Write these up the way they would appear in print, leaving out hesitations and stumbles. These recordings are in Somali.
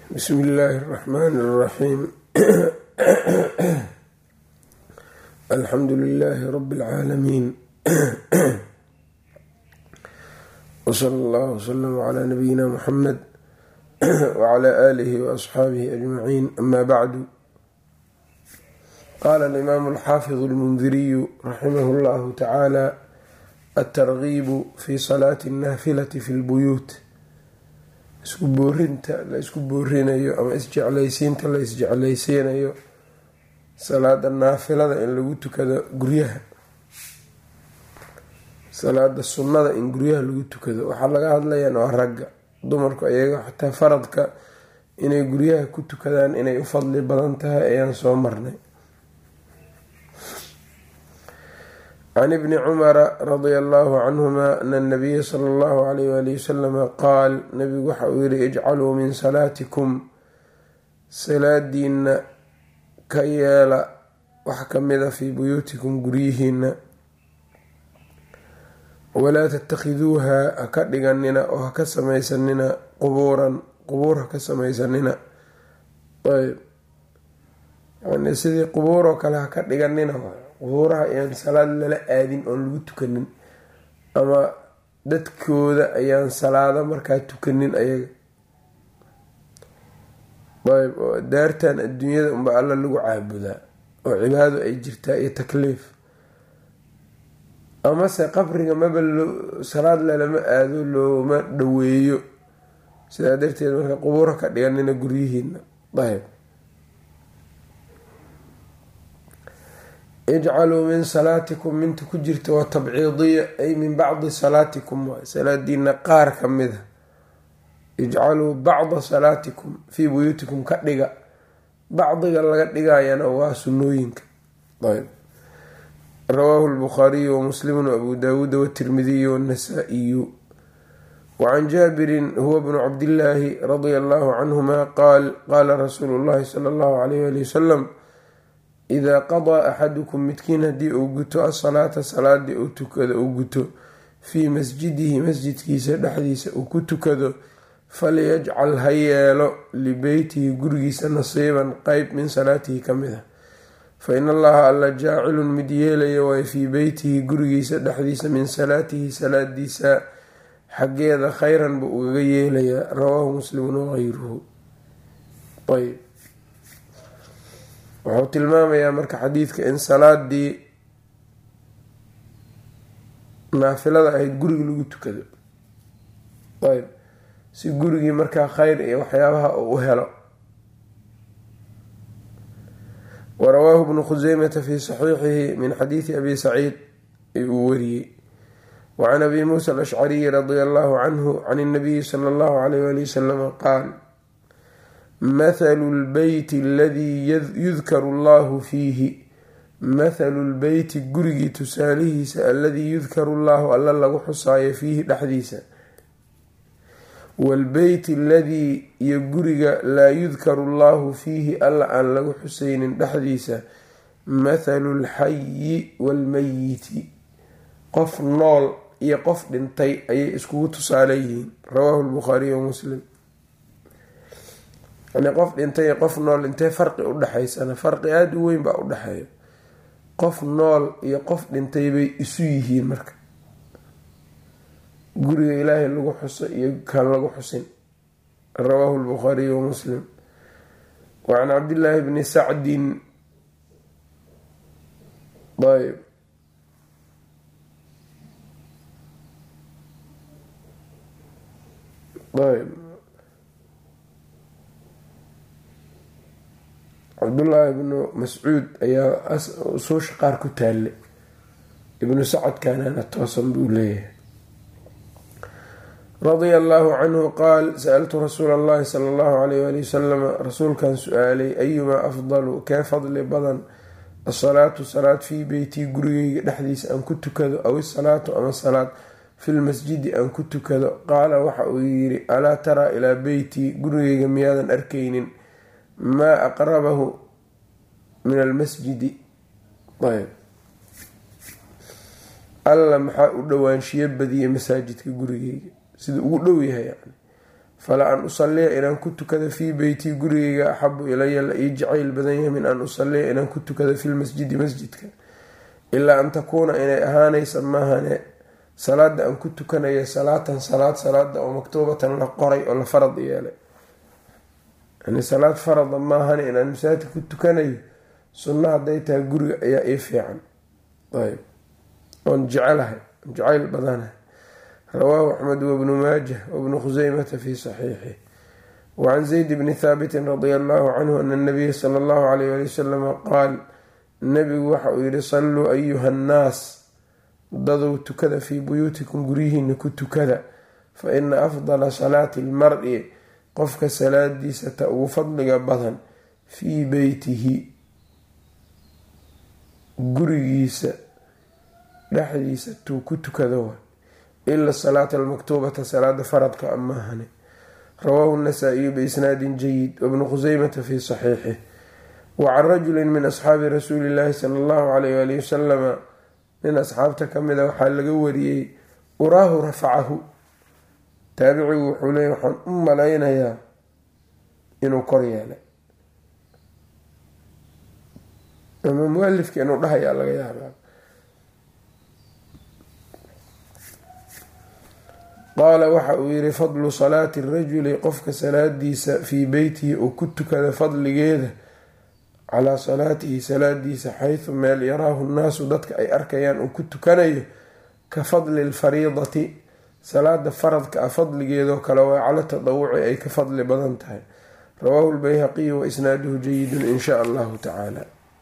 بسم الله الرحمن الرحيم الحمد لله رب العالمين وصلى الله وسلم على نبينا محمد وعلى آله وأصحابه أجمعين. أما بعد، قال الإمام الحافظ المنذري رحمه الله تعالى: الترغيب في صلاة النافلة في البيوت. isku boorinta la isku boorinayo ama isjeclaysiinta la isjeclaysiinayo salaada naafilada in lagu tukado guryaha, salaada sunnada in guryaha lagu tukado. waxaa laga hadlayaan waa ragga. dumarku ayaga xataa faradka inay guryaha ku tukadaan inay u fadli badan tahay ayaan soo marnay. can ibni cumara radia allahu canhuma ana nabiya sala allahu alayh waalihi wasalama qaal, nabigu waxa uu yihi: ijcaluu min salaatikum, salaadiina ka yeela wax kamida fii buyuutikum guryihiina, walaa tattakhiduuha haka dhiganina oo haka samaysanina qubuur haka samaysanina. ayb, yani sidii qubuur oo kale haka dhiganina. qubuuraha ayaan salaad lala aadin oon lagu tukanin, ama dadkooda ayaan salaado markaa tukanin ayaga. ayb, oo daartan adduunyada unba alla lagu caabudaa oo cibaado ay jirtaa iyo takliif. amase qabriga maba salaad lalama aado, looma dhaweeyo. sidaa darteed marka qubuura ka dhiganina guryihiina. ayb, ijcaluu min salaatikum, minta ku jirta waa tabciidiya, ay min bacdi salaatikum, waay salaadiina qaar ka mida. ijcaluu bacda salaatikum fii buyuutikum, ka dhiga. bacdiga laga dhigayana waa sunnooyinka. ayb, rawaahu lbukhaariyu wamuslimu waabuu daawuuda watirmidiyu wannasaa'iyu. wacan jaabirin huwa bnu cabdillaahi radia allahu canhuma qaal, qaala rasuulu llahi sala allahu alayh waali wasalam: idaa qadaa axadukum, midkiin haddii uu guto asalaata, salaadii uu tukado uu guto, fii masjidihi, masjidkiisa dhexdiisa uu ku tukado, falyajcal ha yeelo libeytihi, gurigiisa nasiiban qeyb min salaatihi ka mid a. fa in allaha alla jaacilun mid yeelaya waay fii beytihi, gurigiisa dhexdiisa, min salaatihi, salaadiisa xaggeeda khayran buu ugaga yeelayaa. rawaahu muslimun wagayruhu. ayb, wuxuu tilmaamayaa marka xadiidka in salaadii naafilada ahayd guriga lagu tukado. ayb, si gurigii markaa khayr iyo waxyaabaha uu u helo. warawaahu bnu khuseymata fii saxiixihi min xadiidi abi saciid uu wariyey. wacan abi muusa alashcariyi radia allahu canhu can inabiyi sala allahu alayh waali wasalama qaal: mathalu lbeyti aladii yudkaru allahu fiihi, mathalu lbeyti gurigii tusaalihiisa, alladii yudkaru llahu alla lagu xusaayo fiihi dhexdiisa, waalbeyti aladii iyo guriga laa yudkaru llahu fiihi alla aan lagu xusaynin dhexdiisa, mathalu lxayi waalmayiti, qof nool iyo qof dhintay ayay iskugu tusaale yihiin. rawaahu lbukhaariy wa muslim. yani qof dhintay iyo qof nool intee farqi udhexaysana? farqi aada u weyn baa udhexeeya. qof nool iyo qof dhintay bay isu yihiin marka guriga ilaahay lagu xuso iyo kan lagu xusin. rawaahu lbukhaariy wa muslim. wacan cabdillaahi bni sacdin ayb cabdullaahi ibnu mascuud ayaa usuusha qaar ku taalle. ibnu sacadkanana toosan buu leeyahay. radia allahu canhu qaal: sa-altu rasuula allahi sala allahu alayh waali wasalama, rasuulkan su-aalay: ayumaa afdalu, kee fadli badan, asalaatu salaad fii beytii, gurigeyga dhexdiisa aan ku tukado, aw isalaatu ama salaad filmasjidi aan ku tukado. qaala waxa uu yidhi: alaa taraa ilaa beytii, gurigeyga miyaadan arkaynin, maa aqrabahu min almasjidi. ayb, alla maxaa u dhowaanshiyo badiyey masaajidka gurigeyga, sida ugu dhow yahay. yani fala an usalliya inaan ku tukada fii beytii gurigeyga axabu ilaya la ii jacayl badan yahay min an usalliya inaan ku tukada filmasjidi masjidka, ilaa an takuuna inay ahaanaysa maahane salaada aan ku tukanayo salaatan salaada oo maktuubatan la qoray oo la farad yeelay, yani salaad farada maahane inaan masaajidka ku tukanayo, sunna hadday tahay guriga ayaa ii fiican ayb oon jacayl badanahay. rawaahu axmed wabnu maajah wabnu khuseymata fi saxiixih. wacan zayd bni thaabitin radia allahu canhu ana nabiya sala allahu alayh ali wasalama qaal, nabigu waxa uu yihi salluu ayuha nnaas, dadow tukada fii buyuutikum guryihiina ku tukada, fa ina afdala salaati lmar-i qofka salaadiisa ta ugu fadliga badan fii beytihi gurigiisa dhexdiisa tuu ku tukado ila salaata almaktuubata salaada faradka amaahane. rawaahu nasaa-iyu biisnaadin jayid wabnu khuseymata fi saxiixih. wacan rajulin min asxaabi rasuuli illaahi sala allahu alayh ali wasalama, nin asxaabta ka mida waxaa laga wariyey uraahu rafacahu, taabicigu wuxuu leeyay waxaan u malaynayaa inuu kor yeelay, ama mualifka inuu dhahayaa laga yaabaa. qaala waxa uu yihi fadlu salaati rajuli qofka salaadiisa fii beytihi uu ku tukada fadligeeda calaa salaatihi salaadiisa xaysu meel yaraahu nnaasu dadka ay arkayaan uu ku tukanayo ka fadli lfariidati salaada faradka ah fadligeedoo kale waa cala tadawuci ay ka fadli badan tahay. rawaahu lbayhaqiyu wa isnaaduhu jayidun in shaa allahu tacaala.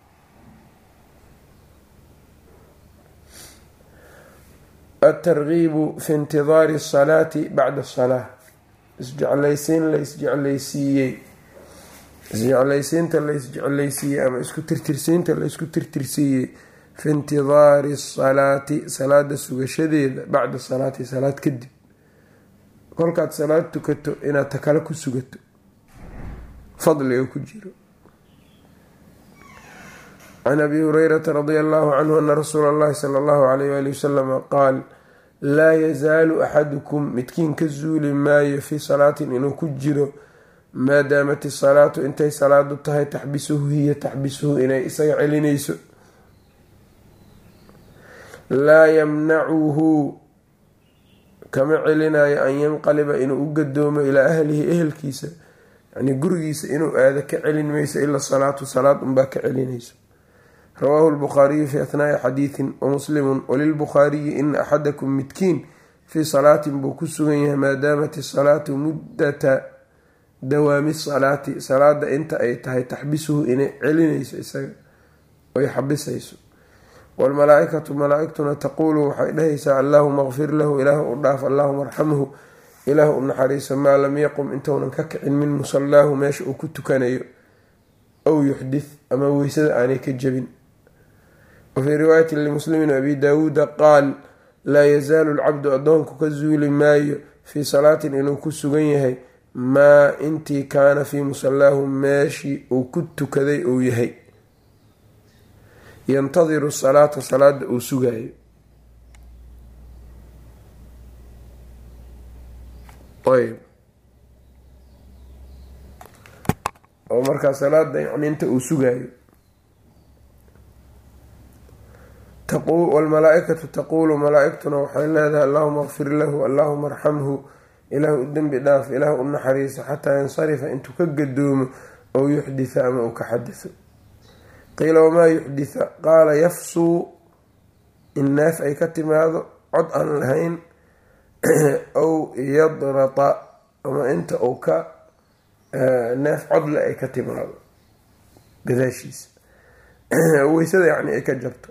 atargiibu fi intidaari asalaati bacda asalaa, isjeclaysiin la isjeclaysiiyey, isjeclaysiinta la isjeclaysiiyey ama isku tirtirsiinta la isku tirtirsiiyey fi intidaari asalaati salaada sugashadeeda bacda salaati salaad kadib, kolkaad salaad tukato inaad ta kale ku sugato fadliga ku jiro. can abi hurayrata radia allahu canhu ana rasuula allahi sala allahu alayh wali wasalama qaal, laa yazaalu axadukum midkiin ka zuuli maayo fii salaatin inuu ku jiro maadaamat isalaatu intay salaadu tahay taxbisuhu hiya taxbisuhu inay isaga celinayso, laa yamnacuhu kama celinayo an yanqaliba inuu u gadoomo ilaa ahlihi ehelkiisa, yani gurigiisa inuu aado ka celin mayso ila salaatu salaad unbaa ka celinayso. rawaahu lbukhaariyu fi athnaa'i xadiidin wamuslimun walilbukhaariyi ina axadakum midkiin fii salaatin buu ku sugan yahay maadaamat isalaatu muddata dawaami salaati salaada inta ay tahay taxbisuhu inay celinayso isaga oy xabisayso. waalmalaa-ikatu malaa-igtuna taquulu waxay dhahaysaa allaahuma kfir lahu ilaahu u dhaaf, allaahuma arxamhu ilaahu u naxariiso, maa lam yaqum intounan ka kicin min musallaahu meesha uu ku tukanayo, aw yuxdith ama weysada aanay ka jebin. wafii riwaayati limuslimin abi daawuuda qaal, laa yazaalu lcabdu addoonku ka zuuli maayo fii salaatin inuu ku sugan yahay maa intii kaana fii musallaahu meeshii uu ku tukaday uu yahay, yantadiru salaata salaada uu sugaayo. ayb oo markaa salaada yani inta uu sugaayo. waalmalaa-ikatu taquulu malaa-igtuna waxay leedahay allaahuma kfir lahu, allaahuma arxamhu ilaahu u dembi dhaaf, ilaahu u naxariiso, xataa yansarifa intuu ka gadoomo oo yuxditha ama uu ka xadiso. qiila wamaa yuxditha qaala yafsuu in neef ay ka timaado cod aan lahayn, aw yadrata ama inta uu ka neef codle ay ka timaado gadaashiisa weysada yani ay ka jabto.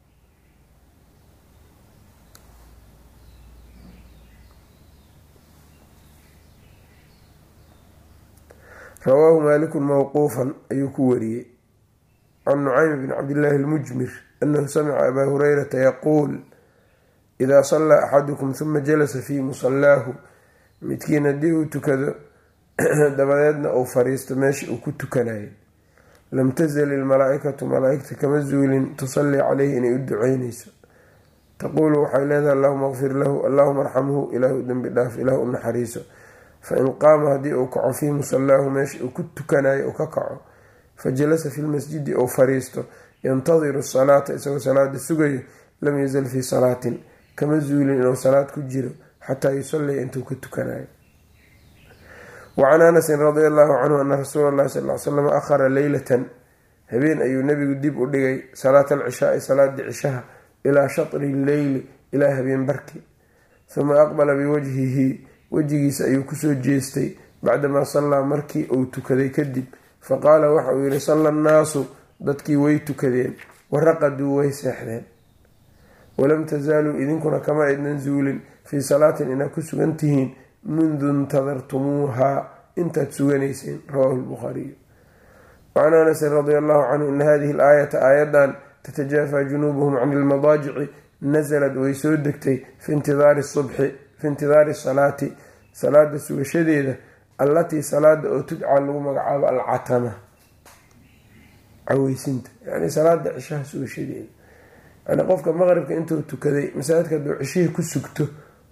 rawaahu maalikun mawquufan ayuu ku wariyey can nucaym bn cabdillaahi almujmir anahu samica abaa hurayrata yaquul, idaa sallaa axadukum huma jalasa fii musallaahu, midkiin haddii uu tukado dabadeedna uu fariisto meesha uu ku tukanayay, lam tazal ilmalaa-ikatu malaa-igta kama zuulin tusallii caleyhi inay u duceynayso, taquulu waxay leedahay allaahuma kfir lahu, allaahuma arxamhu ilaahu dembi dhaaf, ilaahu u naxariiso, fain qaama haddii uu kaco fii musallaahu meesha uu ku tukanayo uu ka kaco fajalasa fi lmasjidi ou fariisto yantadiru salaata isagoo salaada sugayo lam yazal fii salaatin kama zuulin inuu salaad ku jiro xataa yusalliya intuu ka tukanayo. wacan anasin radi allahu canhu ana rasuula llahi sal l slam akhara leylatan habeen ayuu nabigu dib u dhigay salaata alcishaai salaadii cishaha ilaa shatri lleyli ilaa habeen barki. uma aqbala biwajhihi wejigiisa ayuu kusoo jeestay bacdamaa sallaa markii uu tukaday kadib faqaala waxa uu yihi salla annaasu dadkii way tukadeen waraqaduu way seexdeen walam tasaaluu idinkuna kama aydnan zuulin fii salaatin inaad ku sugan tihiin mundu intadartumuuhaa intaad suganayseen rawaahu lbukhaariyu. wacan anasin radi allahu canhu ina hadihi alaayata aayadan tatajaafaa junuubuhum can ilmadaajici nasalad way soo degtay fi intidaari subxi fi intidaari salaati salaada sugashadeeda allatii salaada oo tudcaa lagu magacaabo alcatama caweysinta yani salaada cishaha sugashadeeda yani qofka maqribka intuu tukaday masaajidka hadduu cishihii ku sugto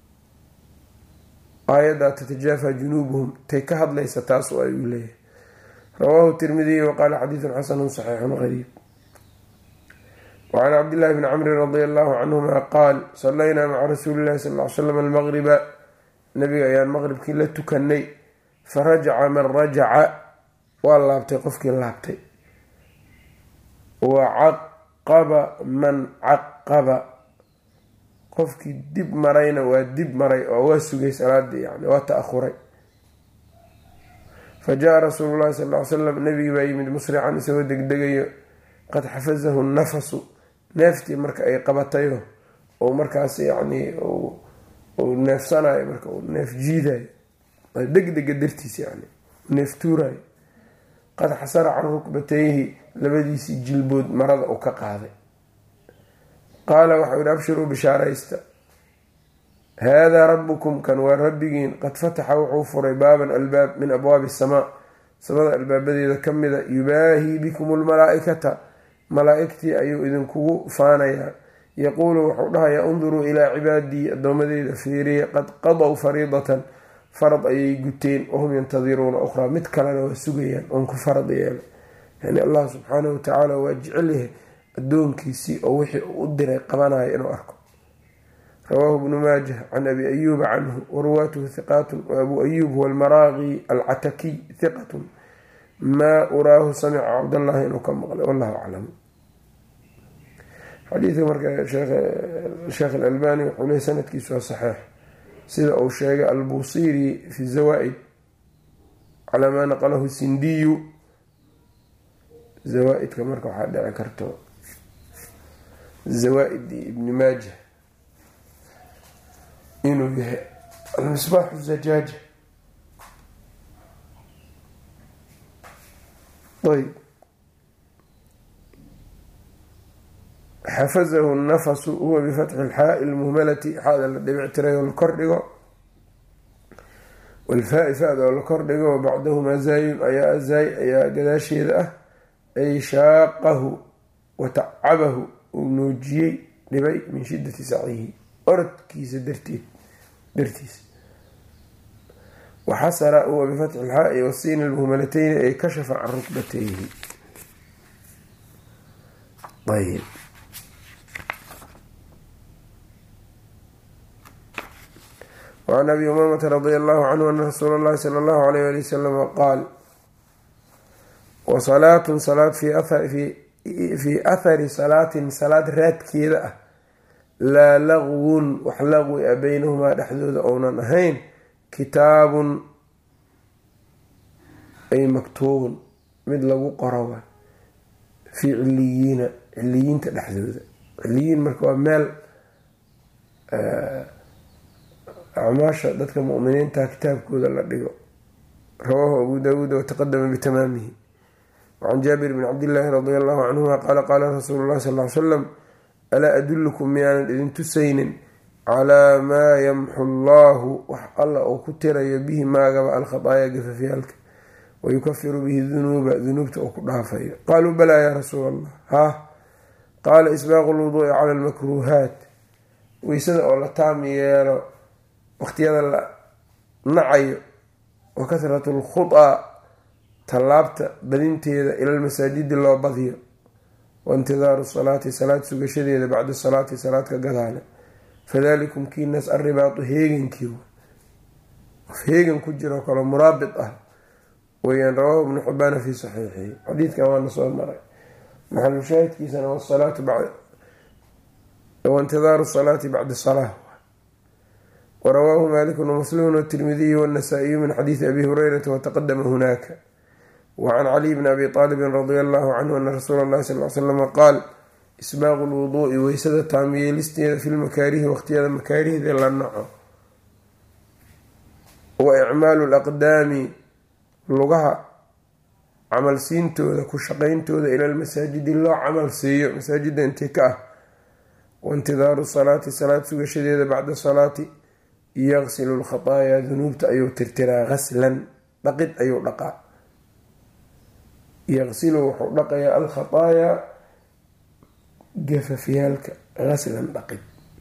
aayaddaa tatajaafaa junuubuhum tay ka hadlaysa taas oo ayuu leeyahay. rawaahu tirmidiy waqaala xadiidun xasanu saxiixun qariib. wacan cabdillahi bni camrin radi allahu canhuma qaal sallaynaa maca rasuuli llahi sal ly slam almaqriba nabiga ayaan maqribkii la tukanay farajaca man rajaca waa laabtay qofkii laabtay wa caqaba man caqaba qofkii dib marayna waa dib maray oo waa sugay salaadii yani waa ta-ahuray. fa jaa rasuulu llahi sal ly slam nabigii baa yimid musrican isagoo degdegayo qad xafazahu nafasu neeftii marka ay qabatayo oo markaas yani uu neefsanayo marka uu neef jiidayo degdega dartiis yani neef tuurayo qad xasara can rukbatayhi labadiisii jilbood marada uu ka qaaday. qaala waxau yihi abshiruu bishaaraysta haadaa rabbukum kan waa rabbigiin qad fataxa wuxuu furay baaban albaab min abwaabi asamaa samada albaabadeeda ka mida yubaahii bikum lmalaa-ikata malaa-igtii ayuu idinkugu faanayaa yaquulu wuxuu dhahayaa unduruu ilaa cibaadii addoomadeyda fiiriya qad qadow fariidatan farad ayay guteen wahum yantadiruuna ukhraa mid kalena waa sugayaan oon ku farad yeelay yani allah subxaanahu watacaala waa jecel yahay addoonkiisii oo wixii uu u diray qabanayo inuu arko. rawaahu ibnu maajah can abi ayuuba canhu waruwaatuhu hiqaatun wa abuu ayuub huwa almaraaqi alcatakiy hiqatun maa uraahu samica cabdallahi inuu ka maqlay wallahu aclam. xadiidka marka sheekh alalbani wuxuu leeyay sanadkiisu waa saxiix sida uu sheegay albusiiri fi zawaa-id calaa maa naqalahu sindiyu. zawaa-idka marka waxaa dhici karto zawaa-idi ibni maajah inuu yahay almisbaaxu zajaaja. ayb xafazahu nafasu huwa bifatxi lxaai lmuhmalati xaada la dhibic tiray oo la kordhigo walfaa-i fa-da oo la kordhigo wabacdahumaa zaayun ayaa zaay ayaa gadaasheeda ah ay shaaqahu wa tacabahu uu noojiyey dhibay min shidati sacyihi orodkiisa dartiisa. waxasara huwa bifatxi lxaai wasiini lmuhmalateyni ay kashafa can rukbatayhi. ayb wacan abi umaamata radi allahu canhu ana rasuula allahi sala allahu alayh ali wasalama qaal wasalaatun salaad fii athari salaatin salaad raadkeeda ah laa laqwun wax laqwi a beynahumaa dhexdooda ounan ahayn kitaabun ay maktuubun mid lagu qoro waa fii ciliyiina ciliyiinta dhexdooda. ciliyiin marka waa meel acmaasha dadka mu'miniinta kitaabkooda la dhigo. rawaahu abu daawuud wataqadama bitamaamihi. wacan jaabir bn cabdillaahi radi allahu canhuma qaala qaala rasuulu llahi sal ly slam alaa adullukum miyaanan idin tusaynin calaa maa yamxu llaahu wax alla uu ku tirayo bihi maagaba alkhadaaya gafafyaalka wayukafiru bihi dunuuba dunuubta uu ku dhaafayo. qaaluu balaa yaa rasuula allah haa qaala isbaaqu lwuduu'i cala almakruuhaat weysada oo la taam yeelo waqtiyada la nacayo wa kathratu lkhutaa tallaabta badinteeda ila lmasaajidi loo badiyo, waintidaaru salaati salaad sugashadeeda bacda salaati salaadka gadaale. fadalikum kiinaas arribaatu heegankii qof heegan ku jiro kalo muraabit ah weyaan. rawaahu ibnu xibaana fii saxiixihi. xadiidkan waana soo maray, maxalu shaahidkiisana waintidaaru salaati bacda salaa. warawaahu maaliku wamuslimu watirmidiyu wannasaa'iyu min xadiidi abi hurayrata wataqadama hunaaka. wacan caliy bni abi aalibin radia allahu canhu ana rasuula allahi sal l slama qaal isbaaqu lwuduu'i weysada taamyeelisteeda fi lmakaarihi waqtiyada makaarihda la naco, wa icmaalu laqdaami lugaha camalsiintooda ku shaqayntooda ila lmasaajidi loo camal siiyo masaajida intii ka ah, waintidaaru salaati salaad sugashadeeda bacda salaati. yaqsilu lkhataayaa dunuubta ayuu tirtiraa qaslan dhaqid ayuu dhaqaa. yaqsilu wuxuu dhaqayaa alkhataayaa gafafyaalka qaslan dhaqid.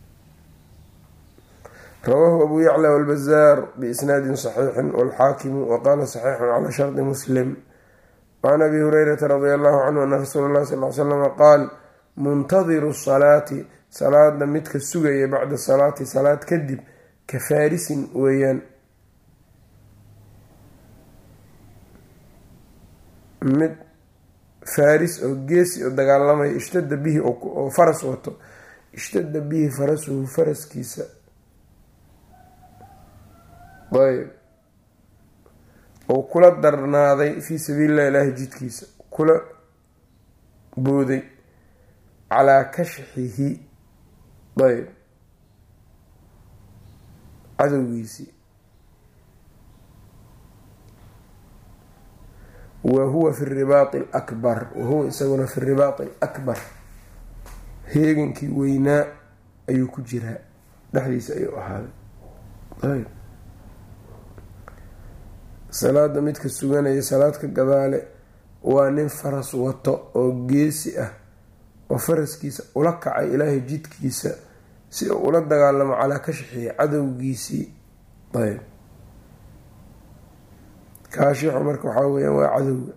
rawaahu abu yacla walbazaar biisnaadin saxiixin walxaakimu waqaala saxiixun calaa shardi muslim. wacan abi hurayrata radia allahu canhu ana rasuula llahi sal l slama qaal muntadiru salaati salaada midka sugaya bacda salaati salaad kadib ka faarisin weeyaan, mid faaris oo geesi oo dagaalamaya, ishtada bihi oo faras wato, ishtada bihi farasuhu faraskiisa ayb oo kula darnaaday fii sabiilillahi ilaahi jidkiisa kula booday, calaa kashxihi ayb cadowgiisii, wahuwa fi ribaati alakbar, wahuwa isaguna fi ribaati alakbar heegankii weynaa ayuu ku jiraa dhexdiisa ayuu ahaaday. ayb salaada midka suganaya salaadka gadaale waa nin faras wato oo geesi ah oo faraskiisa ula kacay ilaahay jidkiisa si uu ula dagaalamo calaa kashxihi cadowgiisii. ayb kaashixu marka waxaa weyaan waa cadowga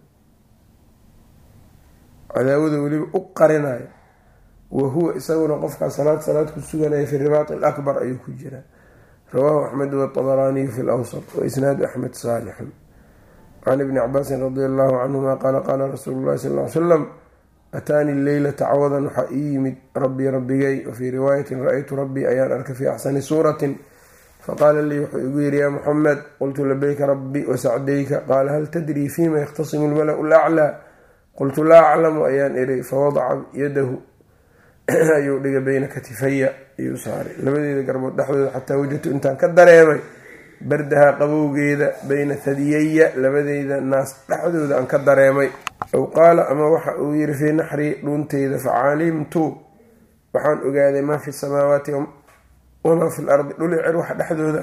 cadaawada weliba u qarinayo. wahuwa isaguna qofkaa salaad ku suganaya fi ribaati alakbar ayuu ku jiraa. rawaahu axmed watabaraaniyu fi lawsat waisnaadu axmed saalixun. can ibni cabaasin radi allahu canhuma qaala qaala rasuulu llahi sal ly slam ataanii leylata cawadan waxaa ii yimid rabbii rabbigay. wafii riwaayatin ra-aytu rabbii ayaan arkay fii axsani suuratin faqaala lii wuxuu igu yidhi yaa muxamed qultu labayka rabbi wasacdayka qaala hal tadrii fiima yakhtasimu lmala-u laclaa qultu laa aclamu ayaan ihi fawadaca yadahu ayuu dhigay beyna katifaya ayuu saaray labadeeda garbood dhexdooda xataa wajadtu intaan ka dareemay bardahaa qabowgeeda beyna hadiyaya labadeyda naas dhexdooda aan ka dareemay. aw qaala ama waxa uu yiri fii naxrii dhuunteyda facalimtu waxaan ogaaday maa fi samaawaati wamaa fi lardi dhul cer waxa dhexdooda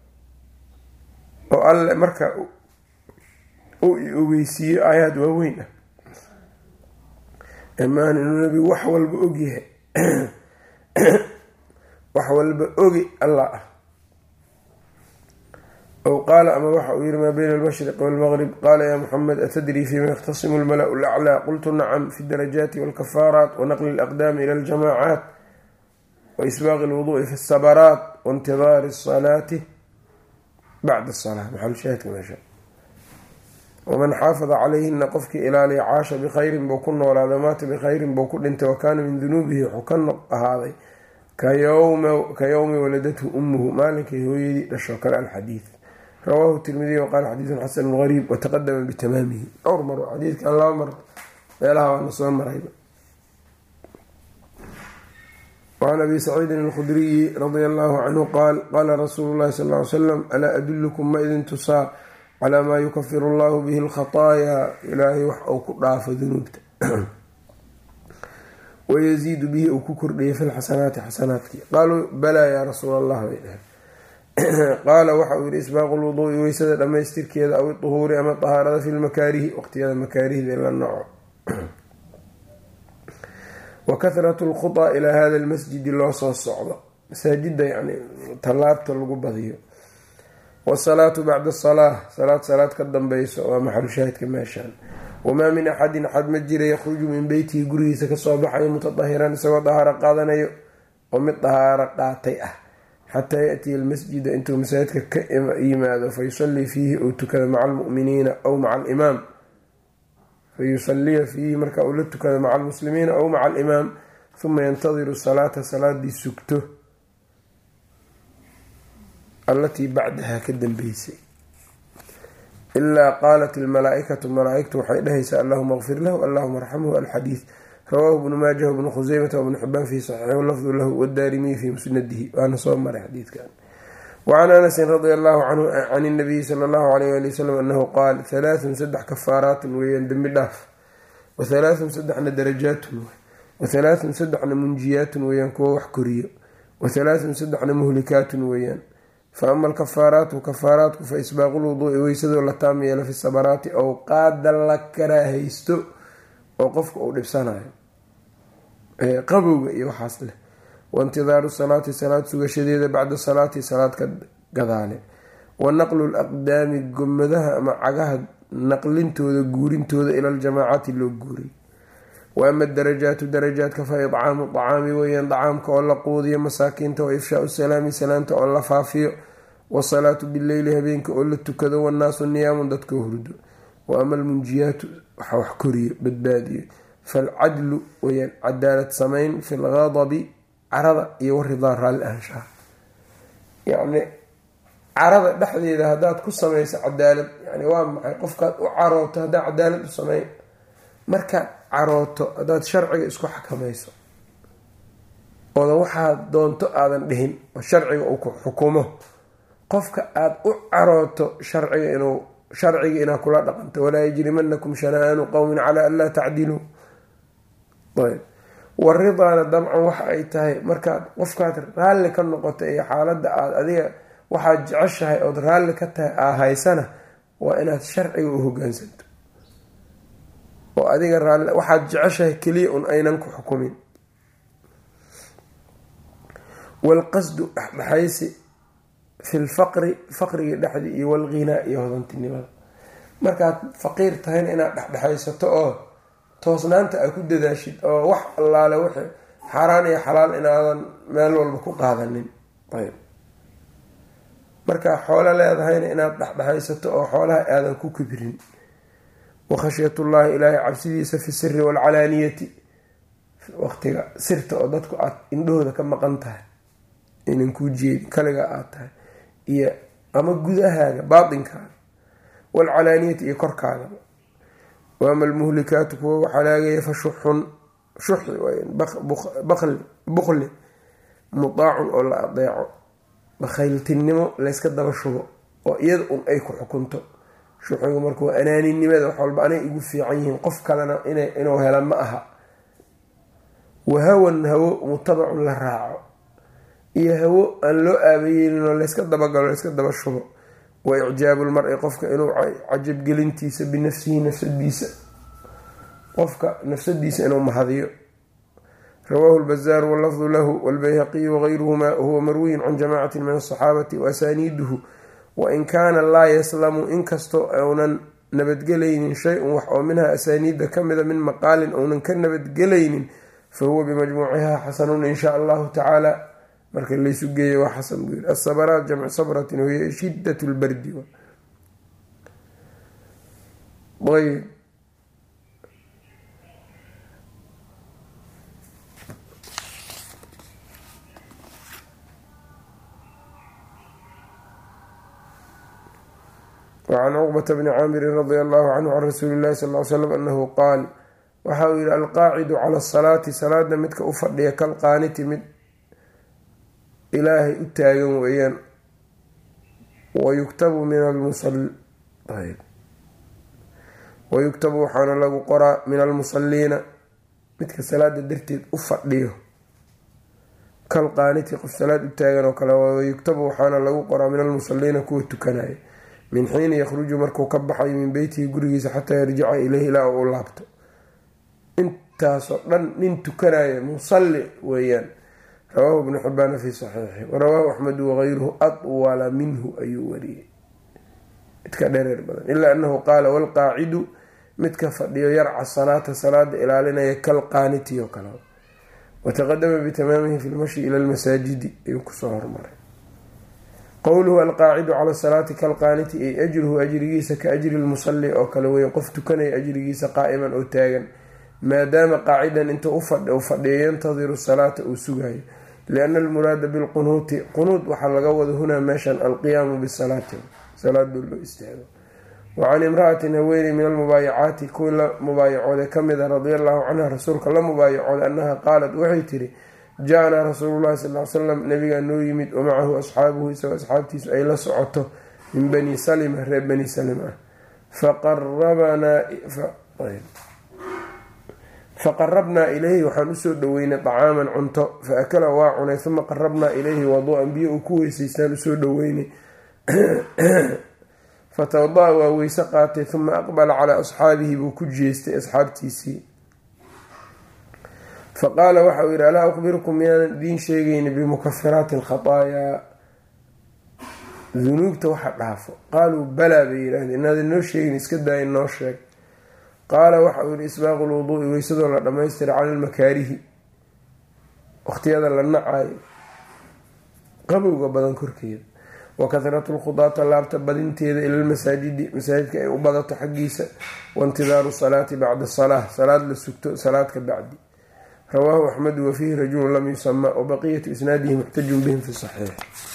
oo alle marka uu i ogeysiiyo aayaad waaweyn ah amaan inuu nabigu wax walba ogyahay wax walba ogi allah ah. aw qaala ama waxa uu yihi maa bayna almashriqi walmaqrib qaala yaa muxamed atadrii fiima yakhtasimu lmala-u laclaa qultu nacam fi darajaati walkafaaraat wanaqli alaqdaami ila aljamaacaat waisbaaqi alwuduu'i fi asabaraat waintidaari asalaati bacda asalaa. maxalu shaahidka meesha. waman xaafada calayhina qofkii ilaaliya caasha bikhayrin buu ku noolaaday maata bikhayrin buu ku dhintay wakaana min dunuubihi wuxuu ka ahaaday ka yowmi waladathu ummuhu maalinkay hooyadii dhasho kale. alxadiid rawaahu tirmidiy waqaala xadiidun xasanu gariib wataqadama bitamaamihi. dhowr mar xadiidkan laba mar meelaha waana soo marayba. wacan abi saciidin alkhudriyi radia allahu canhu qaal qaala rasuulu llahi sal ly slam alaa adullukum ma idin tusaa calaa maa yukafiru allahu bihi alkhataayaa ilaahay wax uu ku dhaafo dunuubta wayaziidu bihi uu ku kordhiyay fi lxasanaati xasanaadkii. qaaluu balaa yaa rasuul allah bay dhaheen. qaala waxa uu yihi isbaaqu lwuduui weysada dhammaystirkeeda aw iduhuuri ama dahaarada fi lmakaarihi waqtiyada makaarihda la naco. wa kathratu lkhutaa ilaa hada lmasjidi loo soo socdo masaajida yani tallaabta lagu badiyo. wasalaatu bacda salaa salaad ka dambayso waa maxalu shaahidka meeshaan. wamaa min axadin axad ma jira yakhruju min beytihi gurigiisa kasoo baxayo mutadahiran isagoo dahaaro qaadanayo oo mid dahaaro qaatay ah xataa yaatiya almasjida intuu masaajidka ka yimaado fayusallii fiihi uu tukado maca almu'miniina aw maca alimaam fayusaliya fiihi marka uu la tukado maca almuslimiina aw maca alimaam uma yantadiru salaata salaadii sugto allatii bacdaha ka dambeysay ilaa qaalat ilmalaa-ikatu malaa-igtu waxay dhahaysaa allahuma qfir lahu allahuma arxamhu alxadiid rawaahu ibnu maajahu bnu khuseymata wabnu xibaan fii saxiixi lafdu lahu wadaarimiyi fii musnadihi waana soo maray xadiidkan. wacan anasin radia allahu canhu can inabiyi sala allahu alayh ali wasalam anahu qaal 3 kafaaraatin weeyaan dembi dhaaf, wa 3 darajaatun wa 3 munjiyaatun weeyaan kuwa wax koriyo, wa 3 muhlikaatun weeyaan. fa ama alkafaaraatu kafaaraatku fa isbaaqu lwuduu'i weysadoo la taam yeelo fi sabaraati awqaada la karaahaysto oo qofka uu dhibsanayo qabowga iyo waxaas leh, waintidaaru salaati salaad sugashadeeda bacda salaati salaad ka gadaale, wa naqlu laqdaami gomadaha ama cagaha naqlintooda guurintooda ila aljamaacati loo guuriy. wa ama darajaatu darajaadka fa idcaamu dacaami weeyaan dacaamka oo la quudiyo masaakiinta, wa ifshaau salaami salaanta oo la faafiyo, wasalaatu bileyli habeenka oo la tukado, wannaasu niyaamun dadka hurdo. wa ama almunjiyaatu waxa wax koriyo badbaadiyo falcadlu weyaan cadaalad samayn fi lgadabi carada iyo waridaa raalli ahaanshaha, yacni carada dhexdeeda haddaad ku samayso cadaalad, yani waa maxay qofkaad u carooto haddaad cadaalad u sameyn, markaad carooto haddaad sharciga isku xakamayso oodan waxaad doonto aadan dhihin oo sharciga uu ku xukumo, qofka aada u carooto sharciga inaa kula dhaqanto, walaa yajrimanakum shana'aanu qowmin calaa an laa tacdiluu. ayb waridaana dabcan waxa ay tahay markaad qofkaad raalli ka noqoto iyo xaaladda aada adiga waxaad jeceshahay ood raalli ka tahay haysana waa inaad sharciga u hogaansanto oo adiga raalli waxaad jeceshahay keliya un aynan ku xukumin. waalqasdu dhexdhexaysi fi lfaqri faqriga dhexdii iyo walghinaa iyo hodantinimada, markaad faqiir tahayna inaad dhexdhexaysato oo toosnaanta aad ku dadaashid oo wax allaale wixii xaaraan iyo xalaal inaadan meel walba ku qaadanin. ayb markaa xoolo leedahayna inaad dhexdhexaysato oo xoolaha aadan ku kibrin. wa khashyatullaahi ilaahay cabsidiisa fi siri waalcalaaniyati waqtiga sirta oo dadku aad indhahooda ka maqan tahay inan kuu jeedi kaliga aad tahay iyo ama gudahaaga baatinkaada, waalcalaaniyati iyo korkaaga. waama almuhlikaatu kuwa waxalaagaya fa shuxi bukhli mudaacun oo la adeeco, bakhayltinimo layska daba shubo oo iyada un ay ku xukunto. shuxiga marka waa anaaninimada, wax walba anay igu fiican yihiin qof kalena inuu hela ma aha. wahawan hawo mutabacun la raaco iyo hawo aan loo aabayeelin oo layska dabagalo layska daba shubo. wa icjaabu lmar-i qofka inuu cajabgelintiisa binafsihi nafsadiisa, qofka nafsadiisa inuu mahadiyo. rawaahu lbazaaru wallafdu lahu walbayhaqiyu wagayruhuma wahuwa marwiyun can jamacati min asaxaabati waasaniiduhu wain kaana laa yaslamu inkastoo uunan nabadgelaynin shay-un wax oo minha asaaniidda ka mida min maqaalin uunan ka nabadgelaynin fahuwa bimajmuuciha xasanun in shaa allahu tacaala. marka laysu geeya waa xasan buu yiri. asabaraat jamcu sabratin wahiya shidat lbardi. ayb wacan cuqbata bni caamirin radia allahu canhu can rasuuli illahi sal ly slam anahu qaal waxa uu yihi alqaacidu cala asalaati salaada midka u fadhiya kalqaaniti mid ilaahay u taagan weeyaan. wayuktabu waxaana lagu qoraa min almusaliina midka salaada darteed u fadhiyo kalqaaniti qof salaad u taagan oo kale. wayuktabu waxaana lagu qoraa min almusaliina kuwa tukanaya min xiina yakhruju markuu ka baxayo min beytihi gurigiisa xataa yarjica ileyhi ilaa u laabto. intaasoo dhan nin tukanaya musalli weeyaan. rawaahu ibnu xibaana fii saxiixi warawaahu axmedu wagayruhu adwala minhu ayuu wariyey. midka dhereer badan. ilaa anahu qaala waalqaacidu midka fadhiyo yarca salaata salaada ilaalinaya kalqaaniti oo kale. wataqadama bitamaamihi fi lmashi ila lmasaajidi ayuu kusoo hormaray. qowluhu alqaacidu cala salaati kalqaaniti ay ajruhu ajrigiisa ka ajri lmusalli oo kale weyn, qof tukanaya ajrigiisa qaa'iman oo taagan maadaama qaacidan inta u fadhiyo yantadiru salaata uu sugayo. liana almuraada bilqunuuti qunuud waxaa laga wada hunaa meeshan alqiyaamu bisalaati salaadoo loo istaago. wacan imra'atin haweeney min almubaayacaati kuwii la mubaayacooday kamid a radia allahu canha rasuulka la mubaayacooday annaha qaalat waxay tiri ja-anaa rasuululahi sal ly slam nabigaa noo yimid wamacahu asxaabuhu isagoo asxaabtiisu ay la socoto min bani salima reer bani salim ah faqarabnaa ilayhi waxaan usoo dhaweynay dacaaman cunto fa akala waa cunay uma qarabnaa ilayhi waduu'an biyo uu ku weysaystaan usoo dhaweynay fatawada-a waa weyse qaatay uma aqbala calaa asxaabihi buu ku jeestay asxaabtiisii faqaala waxa uu yidhi alaa ukhbirukum miyaanan idiin sheegayni bimukafiraati alkhataayaa dunuubta waxa dhaafo. qaaluu balaa bay yidhaahdeen inaadan noo sheegin iska daaya noo sheeg. qaala waxa uu yihi isbaaqu lwuduui weysadoo la dhammaystira cala almakaarihi waqtiyada la nacayo qabowga badan korkeeda, wa kahratu lkhudaata laabta badinteeda ila lmasaajidi masaajidka ay u badato xaggiisa, waintidaaru salaati bacda salaa salaad la sugto salaadka bacdi. rawaahu axmedu wafiihi rajulun lam yusama wabaqiyatu isnaadihi muxtajun bihim fi saxiix.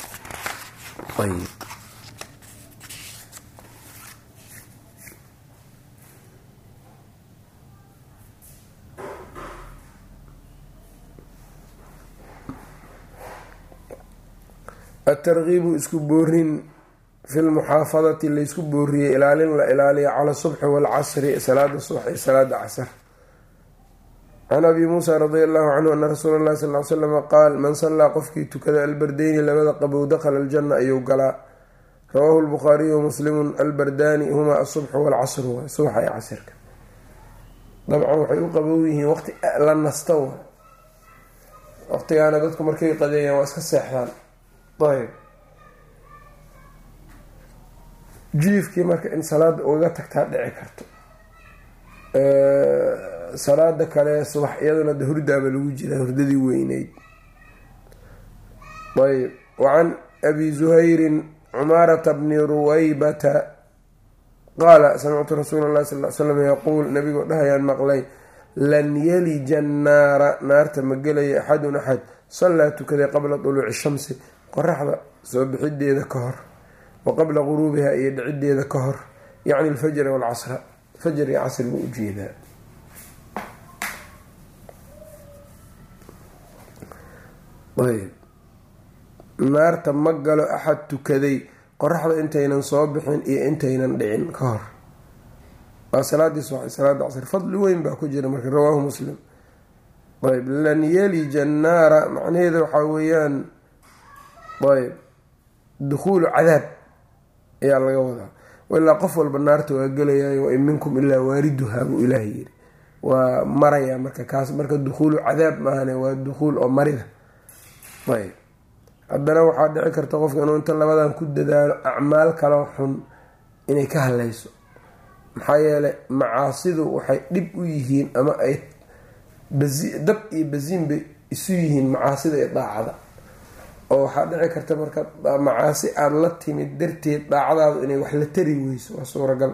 atargiibu isku boorin fi lmuxaafadati laysku booriyey ilaalin la ilaaliya cala subxi waalcasri salaada subax iyo salaada casr. can abi muusa radi allahu canhu ana rasuula llahi sal l slama qaal man sallaa qofkii tukada albardeyni labada qabow dakhala aljanna ayuu galaa. rawaahu lbukhaariyu wamuslimun. albardaani humaa asubxu waalcasru waa subaxa iyo casirka. dabcan waxay u qabow yihiin waqti la nasta wa waqtigaana dadku markay qadeeyaan waa iska seexdaan. ayb jiifkii marka in salaada uga tagtaa dhici karto. salaada kale subax iyaduna de hurdaaba lagu jira hurdadii weyneyd. ayb wacan abi zuhayrin cumaarata bni ruwaybata qaala samictu rasuula llahi sal l slam yaquul nabigoo dhahayaan maqlay lan yalija annaara naarta ma gelaya axadun axad sallaa tukaday qabla duluuci shamsi qoraxda soo bixideeda ka hor, wa qabla guruubiha iyo dhicideeda ka hor, yacni alfajra waalcasra fajr iyo casr buu ujeedaa. ayb naarta ma galo axad tukaday qoraxda intaynan soo bixin iyo intaynan dhicin ka hor. waa salaadii subax salaada casr fadli weyn baa ku jira marka. rawaahu muslim. ayb lan yalija annaara macnaheeda waxaa weeyaan ayb dukhuulu cadaab ayaa laga wadaa. ilaa qof walba naarta waa gelayaay wain minkum ilaa waariduhaa buu ilaahay yiri, waa maraya marka kaas marka dukhuulu cadaab maahane waa dukhuul oo marida. ayb haddana waxaa dhici karta qofka inuu inta labadan ku dadaalo acmaal kaloo xun inay ka hadlayso. maxaa yeelay macaasidu waxay dhib u yihiin ama ay dab iyo basiin bay isu yihiin macaasida iyo daacada. oo waxaa dhici karta marka macaasi aada la timid darteed daacadaadu inay wax la tari weyso, waa suuragal.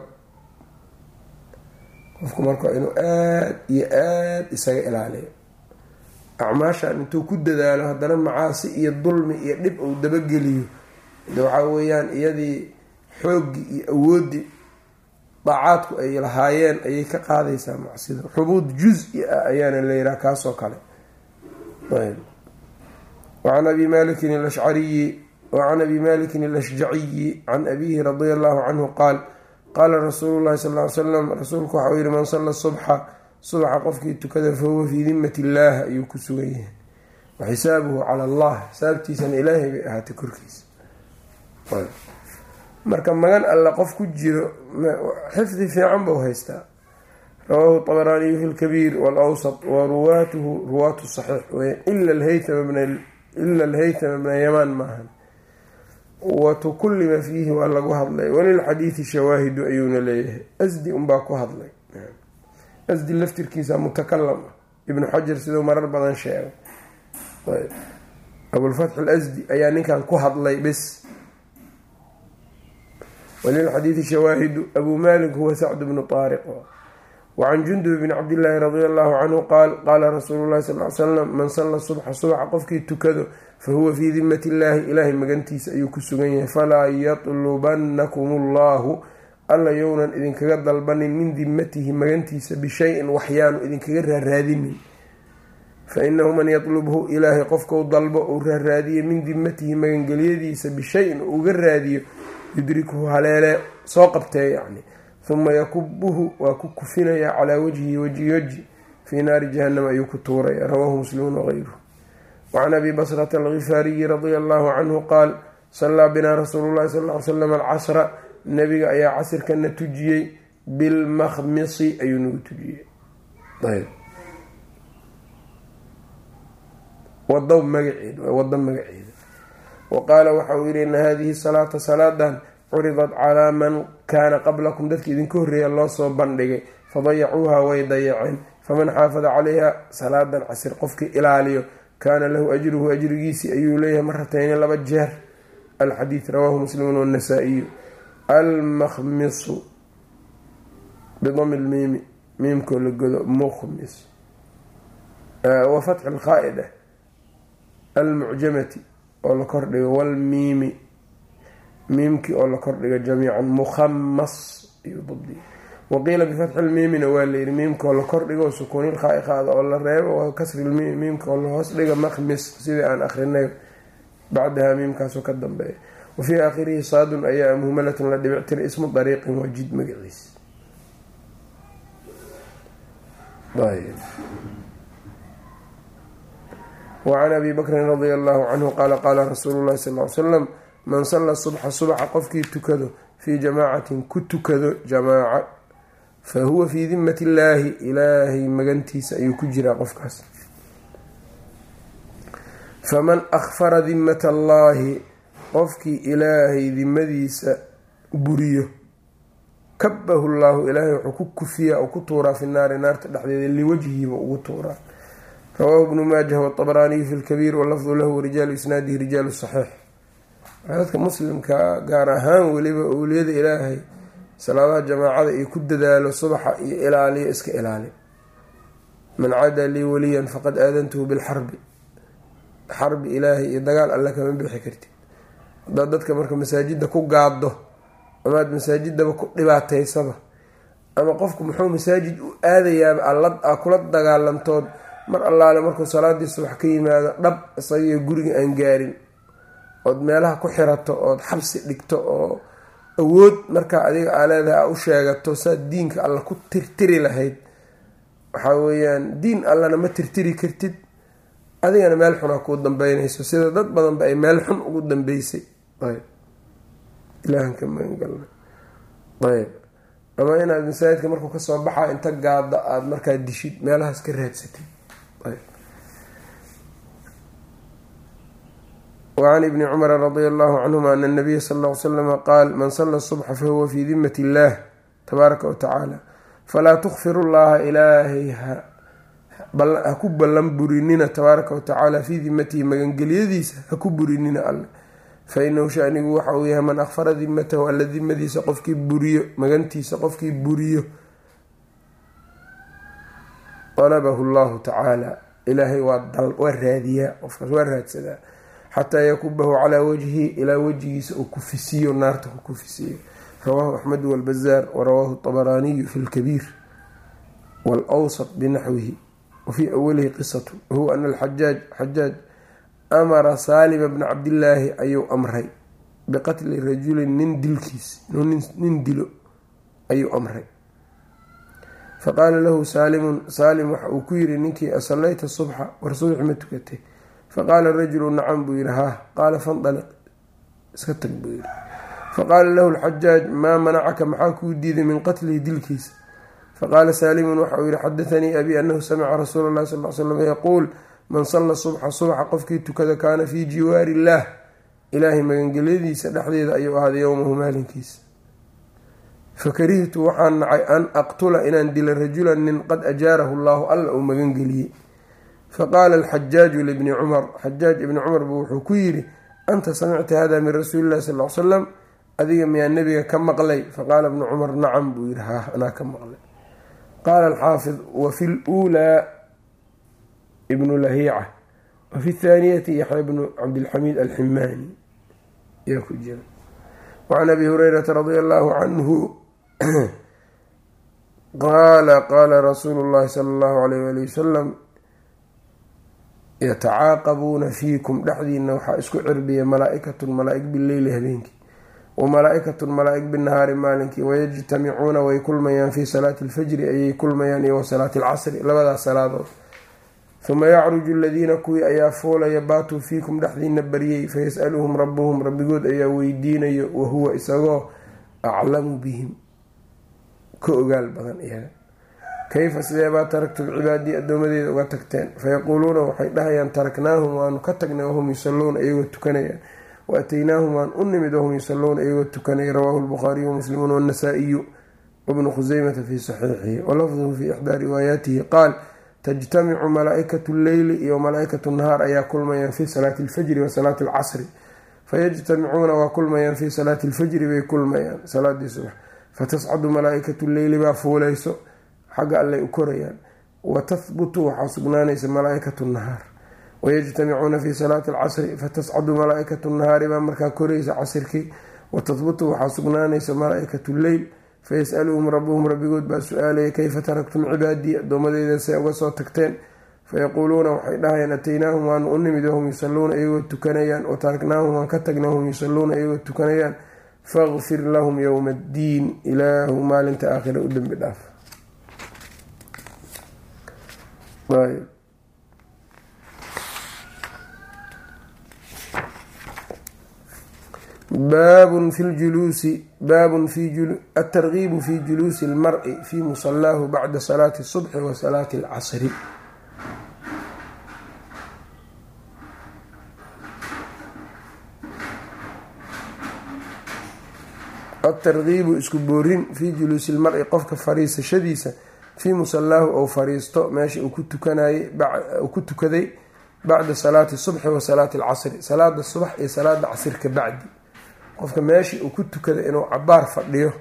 qofku marka inuu aada iyo aada isaga ilaaliyo acmaashan intuu ku dadaalo haddana macaasi iyo dulmi iyo dhib uu dabageliyo de waxaa weeyaan iyadii xooggii iyo awooddii daacaadku ay lahaayeen ayay ka qaadaysaa macsida. xubuud juz-i ah ayaana la yihaha kaasoo kale. wacan abi malikin alashjaciyi can abihi radia allahu canhu qaal qaala rasuulu llahi sal ly slam rasuulku waxauu yihi man salla subxa qofkii tukada fahuwa fii dimat illaah ayuu ku sugan yahay, wa xisaabuhu cala allah xisaabtiisana ilaahay bay ahaatay korkiisa. marka magan alla qof ku jiro xifdi fiican buu haystaa. rawaahu طabaraaniyu fi lkabiir wاlawsط wa ruwaatuhu ruwaatu saxiix weya ila alhaytama bna yamaan maahan. watukullima fiihi waa lagu hadlay. walilxadiidi shawaahidu ayuuna leeyahay. asdi unbaa ku hadlay. asdi laftirkiisa mutakalam ibnu xajar siduu marar badan sheegay. abulfatx alasdi ayaa ninkan ku hadlay bis. walilxadiidi shawaahidu. abu malik huwa sacd bnu taariq. wacan jundub bni cabdillaahi radi allahu canhu qaal qaala rasuulu llahi sal ly slam man salla subxa subaxa qofkii tukado fahuwa fii dimati illaahi ilaahay magantiisa ayuu ku sugan yahay. falaa yatlubannakum allahu alla yownan idinkaga dalbanin min dimatihi magantiisa bishayin waxyaanu idinkaga raaraadinin. fa inahu man yatlubhu ilaahay qofkau dalbo uu raaraadiye min dimatihi magangelyadiisa bishayin uga raadiyo yudrikuhu haleele soo qabtee yacni uma yakubuhu waa ku kufinayaa calaa wajhihi wajhi fii naari jahannam ayuu ku tuuraya. rawaahu muslimun wagayruhu. wacan abi basrata algifaariyi radia allahu canhu qaal sallaa binaa rasuulu llahi sal ly slam alcasra nabiga ayaa casirkana tujiyey bilmakhmisi ayuu nagu tujiyey. wado magaceeda. wa qaala waxa uu yihi ina hadihi salaata salaadan curidat calaa man kaana qablakum dadki idinka horreeya loo soo bandhigay fadayacuuha way dayaceen. faman xaafada calayha salaadan casir qofkii ilaaliyo kaana lahu ajruhu ajrigiisii ayuu leeyahay maratayni 2 jeer. alxadiid rawaahu muslimun wannasaa'iyu. almakhmisu bidami lmiimi miimkoo la godo mukhmis wa fatxi lqaa'ida almucjamati oo la kordhigo walmiimi miimkii oo la kordhigo jamiican mukhamas ayuu dabdiya. waqiila bifatxi lmiimina waa layidhi miimka oo la kordhigo sukuuni lqaa'i qaada oo la reebo wa kasri lmiimi miimka oo la hoos dhiga makhmis sidii aan akrinay bacdaha miimkaasoo ka dambeeya. wafii aakhirihi saadun ayaa muhmalatun la dhibictira ismu dariiqin waa jid magaciis. wacan abi bakrin radia allahu canhu qaala qaala rasuulu llahi sal ly slam man salla subxa subaxa qofkii tukado fii jamaacatin ku tukado jamaaca fa huwa fii dimati illaahi ilaahay magantiisa ayuu ku jiraa qofkaas. faman akhfara dimata allaahi qofkii ilaahay dimadiisa buriyo kabahu llaahu ilaahay wuxuu ku kufiyaa oo ku tuuraa fi naari naarta dhexdeeda liwajhihiba ugu tuuraa. rawaahu ibnu maajah waطabaraaniyu fi lkabiir walafdu lahu rijaalu isnaadihi rijaalu saxiix. dadka muslimka gaar ahaan weliba owliyada ilaahay salaadaha jamaacada iyo ku dadaalo subaxa iyo ilaaliyo iska ilaali. man cadaa lii waliyan faqad aadantuhu bilxarbi. xarbi ilaahay iyo dagaal alle kama bixi kartid. haddaad dadka marka masaajida ku gaado amaad masaajidaba ku dhibaataysaba ama qofku muxuu masaajid u aadayaaba alla kula dagaalantood mar allaale markuu salaadii subax ka yimaado dhab isagiyo guriga aan gaarin ood meelaha ku xirato ood xabsi dhigto oo awood markaa adiga aa leedahay aa u sheegato saad diinka alla ku tirtiri lahayd. waxaa weeyaan diin allana ma tirtiri kartid, adigana meel xun aa kuu dambeynayso sida dad badanba ay meel xun ugu dambeysay. ilaahan ka magangalna. ama inaad masaajidka markuu kasoo baxaa inta gaada aada markaa dishid meelahaas ka raadsatid. wacan ibni cumara radia allahu canhuma ana nabiya sal ll ly slama qaal man salla subxa fahuwa fii dimati illaah tabaaraka wa tacaala falaa tukfiru llaha ilaahay ha ku ballan burinina tabaaraka wa tacaala fii dimatihi magangelyadiisa ha ku burinina alle. fa inahu shanigu waxa uu yahay man akhfara dimatahu alla dimadiisa qofkii buriyo magantiisa qofkii buriyo talabahu llahu tacaala ilaahay waa raadiyaa qofkaas waa raadsadaa xataa yakubahu calaa wajhi ilaa wejgiisa uu kufisiiyo naarta ku kufisiiyo. rawaahu axmed walbazaar warawaahu طabaraaniyu fi lkabiir wاlawsط binaxwihi wafii awalihi qisatu wahuwa ana alxajaaj amara saalima bna cabdillaahi ayuu amray biqatli rajulin nin dilkiis nin dilo ayuu amray. faqaala lahu saalim waxa uu ku yiri ninkii asallayta subxa war subaxi ma tukatay? faqaala rajulu nacam buu yihi haa. qaala fandaliq iska tag buu yihi. faqaala lahu alxajaaj maa manacaka maxaa kuu diiday min qatlihi dilkiisa? faqaala saalimun waxa uu yihi xadathanii abii anahu samica rasuula llahi sal l slam yaquul man salla subxa subxa qofkii tukada kaana fii jiwaari illaah ilaahay magangelyadiisa dhexdeeda ayuu ahaaday yowmahu maalinkiisa. fakarihtu waxaan nacay an aqtula inaan dilo rajulan nin qad ajaarahu allaahu alla uu magangeliyey. faqaala alxajaaju libni cumar, xajaaj ibni cumar buu wuxuu ku yidhi anta samicta hada min rasuuli illahi sal l salam, adiga miyaa nebiga ka maqlay? faqaala ibnu cumar nacam buu yihi haa anaa ka maqlay. qaala alxaafid wafi luulaa ibnu lahiica wafi thaaniyati yaxya bnu cabdilxamiid alximaani yaa ku jira. wacan abi hurayrata radia allahu canhu qaala qaala rasuulu llahi sala allahu alayh wali wasalam yatacaaqabuuna fiikum dhexdiina waxaa isku cirbiya malaa-ikatun malaa-ig bileyli habeenkii wa malaa-ikatun malaa-ig binahaari maalinkii, wayajtamicuuna way kulmayaan fii salaati alfajri ayay kulmayaan iyo wa salaati alcasri labadaas salaadood. huma yacruju aladiina kuwii ayaa fuulaya baatuu fiikum dhexdiina baryay fayas'aluhum rabbuhum rabbigood ayaa weydiinayo wahuwa isagoo aclamu bihim ka ogaal badan iyaga. kayfa sideebaa taragtum cibaadii addoomadeeda uga tagteen? fayaquuluuna waxay dhahayaan taraknaahum waanu ka tagnay wahum yusalluuna iyagoo tukanayaan, wa ataynaahum waan u nimid wahum yusalluuna iyagoo tukanaya. rawaahu lbukhaariyu wamuslimuun wannasaa'iyu wabnu khuseymata fii saxiixihi walafduhu fii ixdaa riwaayaatihi qaal tajtamicu malaa-ikatu lleyli iyo malaa-ikatu nahaar ayaa kulmayaan fii salaati alfajri wa salaati alcasri. fayajtamicuuna waa kulmayaan fii salaati alfajri bay kulmayaan salaadii subax, fatascadu malaa-ikatu lleyli baa fuulayso xagga allay u korayaan, wa tahbutu waxaa sugnaanaysa malaa-ikatu nahaar. wayajtamicuuna fii salaati alcasri fatascadu malaa-ikatu nahaari baa markaa koraysa casirkii, wa tahbutu waxaa sugnaanaysa malaa-ikatu lleyl. fayas'aluhum rabbuhum rabbigood baa su-aalaya kayfa taraktum cibaadii addoomadeyda see uga soo tagteen? fayaquuluuna waxay dhahayaan ataynaahum waanu u nimid wahum yusalluuna iyagoo tukanayaan, wa taraknaahum waan ka tagnay wahum yusalluuna iyagoo tukanayaan. faqfir lahum yowma addiin, ilaahu maalinta aakhira u dembi dhaaf. baabun fi ljuluusi baabun atargiibu fi juluusi almari fii musalaahu bacda salaati subxi wa salaati alcasri. atargiibu isku boorin fii juluusi lmari qofka fariisashadiisa fii musalaahu ou fariisto meesha uu ku tukaday bacda salaati subxi wa salaati alcasri, salaada subax iyo salaada casirka bacdi. qofka meeshii uu ku tukaday inuu cabaar fadhiyo,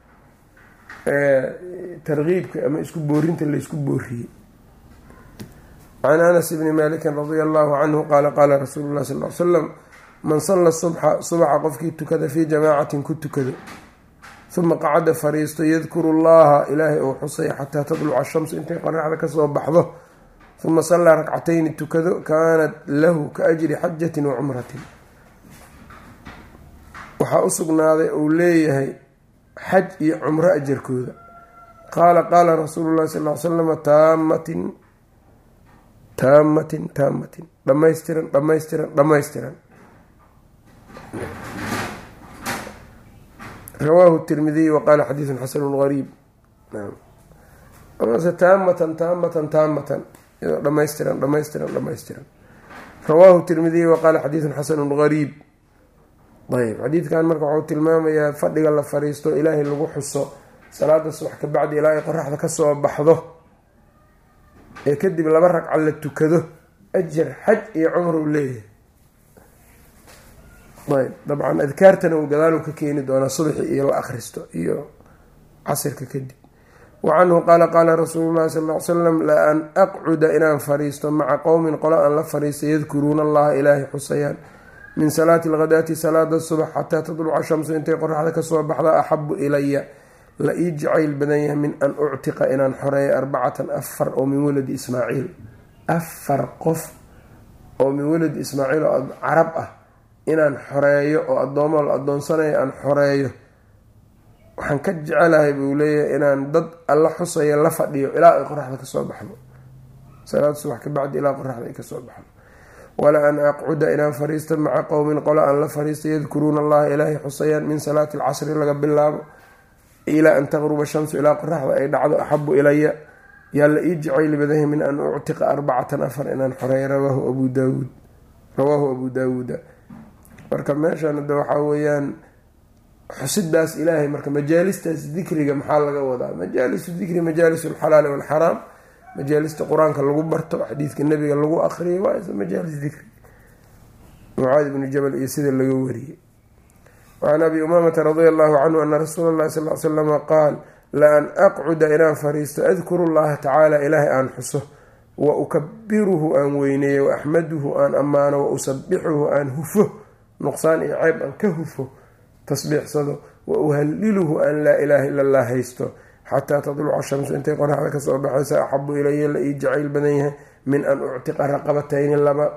targiibka ama isku boorinta laysku booriyey. can anas bni malikin radia allahu canhu qaala qaala rasuulu llahi sal l slam man salla subxa subaxa qofkii tukada fii jamaacatin ku tukado, uma qacada fariisto yadkuru llaha ilaahay uu xusay xataa tadluca shamsu intay qoraxda kasoo baxdo, uma sallaa rakcatayni tukado, kaanat lahu ka ajri xajatin wa cumratin, waxaa u sugnaaday uu leeyahay xaj iyo cumro ajarkooda. qaala qaala rasuulu llahi sal l slama taamatin taamatin taamatin, dhamaystiran dhamaystiran dhamaystiran. rawaahu tirmidiy waqaala xadiidun xasanu gariib. amase taamatan taamatan taamatan, iyadoo dhamaystiran dhamaystiran dhamaystiran. rawaahu tirmidiy waqaala xadiidun xasanu gariib. ayb xadiidkan marka wuxuu tilmaamayaa fadhiga la fariisto ilaahay lagu xuso salaada subax ka bacdi ilaa ay qoraxda kasoo baxdo, ee kadib 2 ragca la tukado, ajar xaj iyo cumr uu leeyahay. ayb dabcan adkaartana uu gadaalu ka keeni doonaa subaxi iyo la akhristo iyo casirka kadib. wacanhu qaala qaala rasuulu llahi sal l slam la an aqcuda inaan fariisto maca qowmin qolo aan la fariista yadkuruuna allaha ilaahay xusayaan min salaati alghadaati salaada subax xataa tadluca shamsu intay qoraxda kasoo baxda axabu ilaya la ii jacayl badan yahay min an uctiqa inaan xoreeyo 4 oo min waladi ismaaciil, 4 qof oo min waladi ismaaciil oo carab ah inaan xoreeyo oo addoomo la addoonsanayo aan xoreeyo. waxaan ka jecelahay buu leeyahay inaan dad alla xusayo la fadhiyo ilaa ay qoraxda kasoo baxdo, salaada subax ka bacdi ilaa qoraxda ay kasoo baxdo. wala an aqcuda inaan fariisto maca qowmin qolo aan la fariista yadkuruuna allaha ilaahay xusayaan min salaati alcasri laga bilaabo ilaa an taqruba shamsu ilaa qoraxda ay dhacdo axabu ilaya yaa la ii jacayli badahay min an uctiqa 4 inaan xoreeyo. rawaahu abu daawuuda. marka meeshan hadda waxaa weeyaan xusidaas ilaahay. marka majaalistaas dikriga maxaa laga wadaa? majaalisu dikri majaalisu alxalaali walxaraam, majaalista qur-aanka lagu barto, xadiidka nabiga lagu akriyo, waa isla majaalis dikri. mucaad ibnu jabal iyo sida laga wariyey. wacan abi umaamata radia allahu canhu ana rasuula allahi sal l slama qaal la an aqcuda inaan fariisto adkuru llaha tacaala ilaahay aan xuso, wa ukabiruhu aan weyneeyo, wa axmaduhu aan ammaano, wa usabixuhu aan hufo, nuqsaan iyo ceyb aan ka hufo, tasbiixsado, wa uhaliluhu aan laa ilaaha ila allah haysto, xataa tadluca shamsu intay qoraxda kasoo baxaysa, axabu ilaya la ii jacayl badan yahay min an uctiqa raqabatayni labo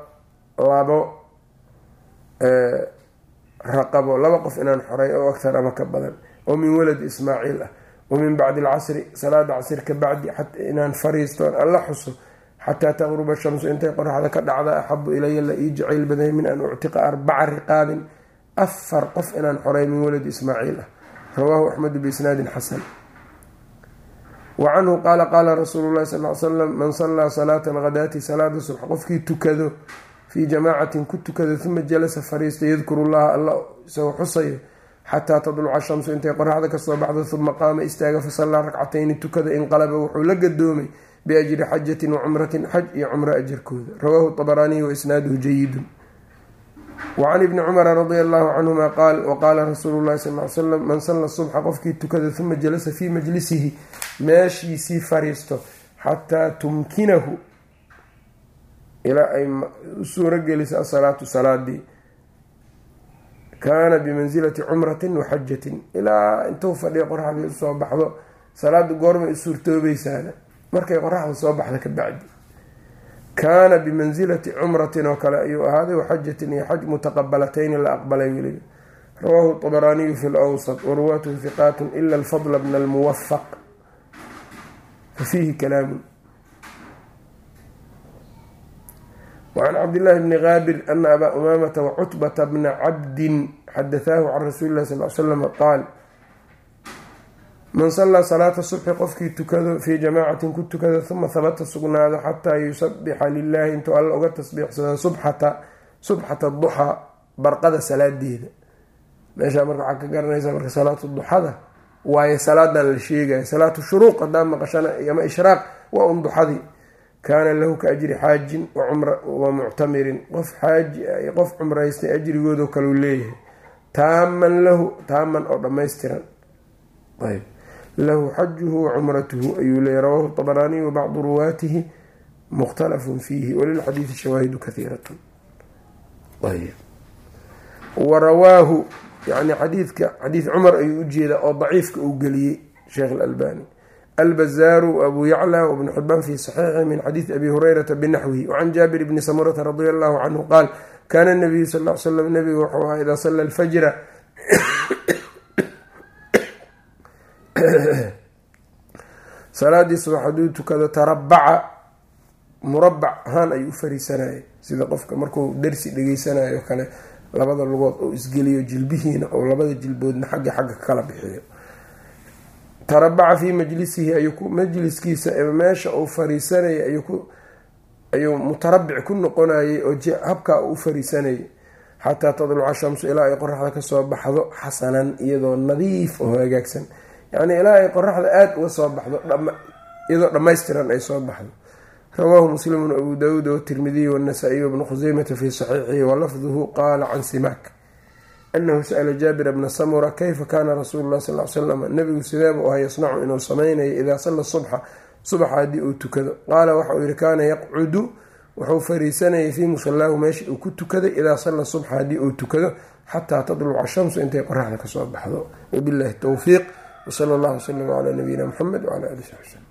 raqabo, laba qof inaan xoray oo aktar ama ka badan, oo min waladi ismaaciil ah, wa min bacdi alcasri salaada casr ka bacdi inaan fariistoon alla xuso xataa taqruba shamsu intay qoraxda ka dhacda, axabu ilaya la ii jacayl badan yahay min an uctiqa 4 riqaabin 4 qof inaan xoray min waladi ismaaciil ah. rawaahu axmedu biisnaadin xasan. wa canhu qaala qaala rasuulu llahi sal l slam man sallaa salaata alghadaati salaada subx qofkii tukado fii jamaacatin ku tukado uma jalasa fariista yadkuru llaha alla isagoo xusayo xataa tadluca shamsu intay qoraxda kasoo baxdo, uma qaama istaaga fasallaa rakcatayni tukada, inqalaba wuxuu la gadoomay biajri xajatin wa cumratin, xaj iyo cumro ajarkooda. rawaahu طabaraaniy wa isnaaduhu jayidun. wacan ibni cumara radia allahu canhuma qaal waqaala rasuulu llahi sal l slam man salla subxa qofkii tukada uma jalasa fii majlisihi meeshiisii fariisto xataa tumkinahu ilaa ay u suuro gelisa asalaatu salaadii, kaana bimansilati cumratin wa xajatin, ilaa intuu fadhiya qoraxdii usoo baxdo. salaada goormay u suurtoobaysaana markay qoraxda soo baxda ka bacdi. kaana bimansilati cumratin oo kale ayuu ahaaday, waxajatin iyo xaj mutaqabalatayni la aqbalay weliba. rawaahu طabaraaniyu fi lwsط waruwaatuhu hiqaat ila alfadla bna almuwafaq fafiihi kalaamun. wacan cabdillaahi bni kaabir ana abaa umaamata wacutbata bna cabdin xadathaahu can rasuuli lah sal l slam qaal man sallaa salaata subxi qofkii tukado fii jamaacatin ku tukada uma habata sugnaado xataa yusabixa lilaahi intuu alla uga tasbiixsado subxata duxaa barqada salaadeeda. meeshaa marka waxaa ka garanaysaa marka salaatu duxada waayo salaadan la sheegaya. salaatu shuruuq hadaa maqashana ama ishraaq waa un duxadii. kaana lahu ka ajri xaajin wa muctamirin, qof xaaji iyo qof cumraystay ajrigoodoo kaleu leeyahay. taaman oo dhammaystiran, ayb lahu xajuhu wa cumratuhu ayuu leeyahy. rawaahu طabaraaniy wa bacdu ruwaatihi mukhtalafun fiihi walilxadiidi shawaahidu kahiiratun. ayb warawaahu yani xadiid cumar ayuu ujeedaa oo daciifka uu geliyey sheekh alalbani. albazaaru abu yacla wbnu xibaan fi saxiixi min xadiidi abi hurayrata binaxwihi. wacan jaabir bni samurata radia allahu canhu qaal kaana nabiyu sal l slam nabiga wuxuu ahaa idaa salla alfajra salaadii subax hadduu tukado tarabaca murabac ahaan ayuu u fariisanayay, sida qofka markuu darsi dhegeysanayo kale labada lugood oo isgeliyo jilbihiina oo labada jilboodna xagga kala bixiyo. tarabaca fii majlisihi majliskiisa meesha uu fariisanayay ayuu mutarabic ku noqonayay oo habkaa u fariisanayay xataa tadluca shamsu ilaa ay qoraxda kasoo baxdo xasanan iyadoo nadiif oo hagaagsan, yacni ilaa ay qoraxda aada uga soo baxdo iyadoo dhammaystiran ay soo baxdo. rawaahu muslimun abu daawuud watirmidiy wanasaa-iy wabnu khuseymata fii saxiixihi walafduhu qaala can simaak anahu sa'la jaabira bna samura kayfa kaana rasuulu lah sal slam nabigu sideeba u aha yasnacu inuu samaynayo idaa salla subxa haddii uu tukado. qaala waxa uu yihi kaana yaqcudu wuxuu fariisanayay fii musallaahu meesha uu ku tukaday idaa salla subxa haddii uu tukado xataa tadluca shamsu intay qoraxda kasoo baxdo. wabillahi towfiiq wsala allahu wslam calaa nabiyina muxamed wcala alihi saxbi slm.